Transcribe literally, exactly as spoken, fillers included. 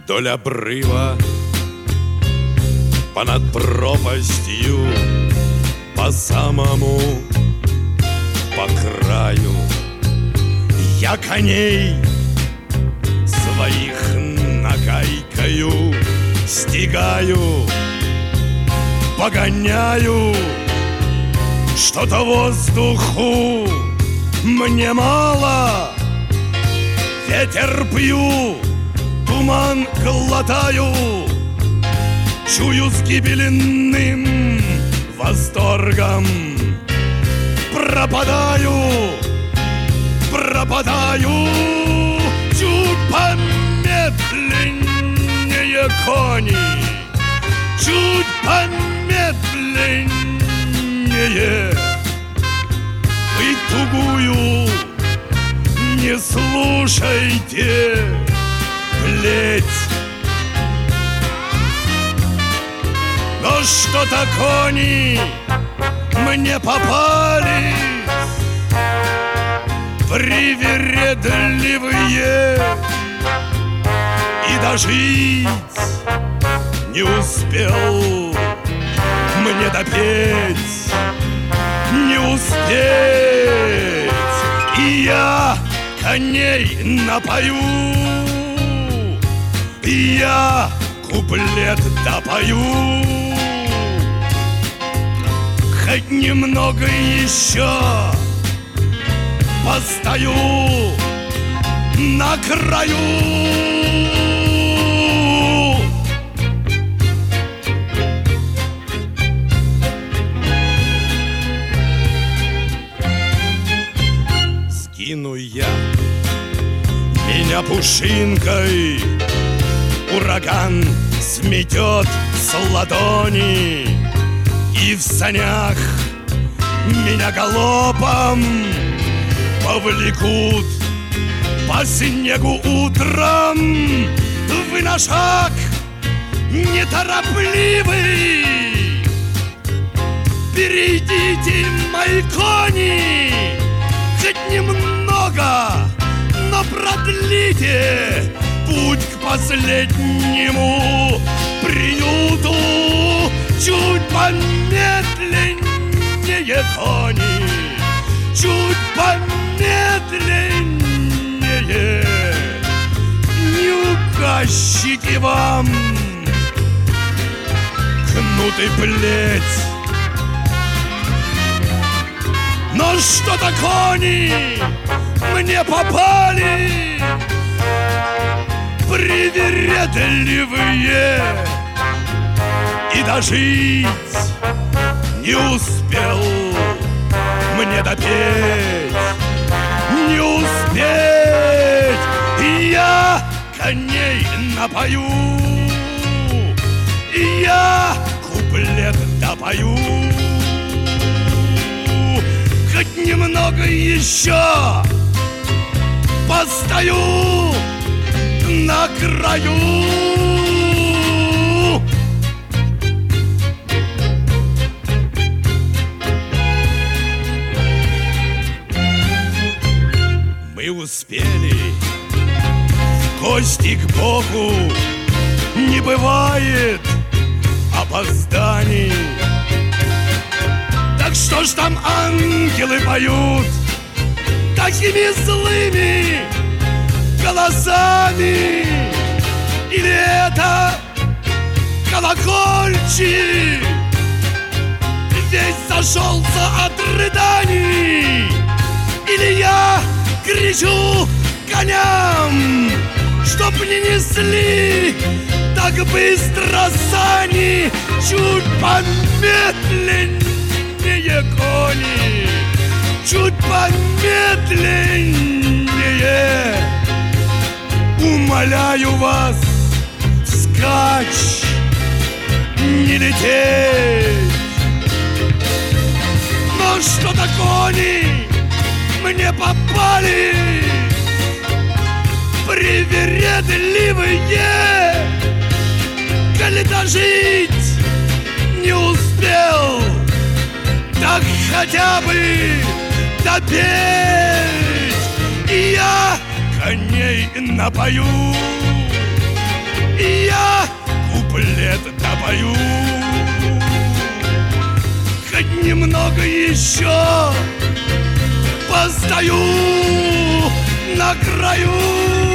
вдоль обрыва, понад пропастью, по самому, по краю. Я коней своих нагайкою стигаю, погоняю. Что-то воздуху мне мало, ветер пью, туман глотаю, чую с гибельным восторгом. Пропадаю, пропадаю, чуть помедленнее кони, чуть помедленнее. Вы тугую не слушайте плеть. Но что-то кони мне попались привередливые, и дожить не успел мне допеть, не успеть. И я коней напою, и я куплет допою. Хоть немного еще постою на краю. Скину я меня пушинкой, ураган сметет с ладони, и в санях меня галопом повлекут по снегу утром. Вы на шаг неторопливый, перейдите, мои кони, хоть немного, но продлите путь к последнему приюту. Чуть помедленнее кони, чуть помедленнее. Не указчики вам кнут и плеть. Но что-то кони мне попали привередливые, и дожить не успел мне допеть, не успеть. И я коней напою, и я куплет допою. Хоть немного еще постою на краю. Мы успели в гости к Богу, не бывает опозданий. Так что ж там ангелы поют такими злыми голосами? Или это колокольчик весь зашелся от рыданий? Или я кричу коням, чтоб не несли так быстро сани? Чуть помедленнее кони, чуть помедленнее. Умоляю вас, вскачь, не лететь. Но что-то кони мне попали привередливые, коли дожить не успел, так хотя бы допеть. И я коней напою, И я куплет допою. Хоть немного еще постою на краю.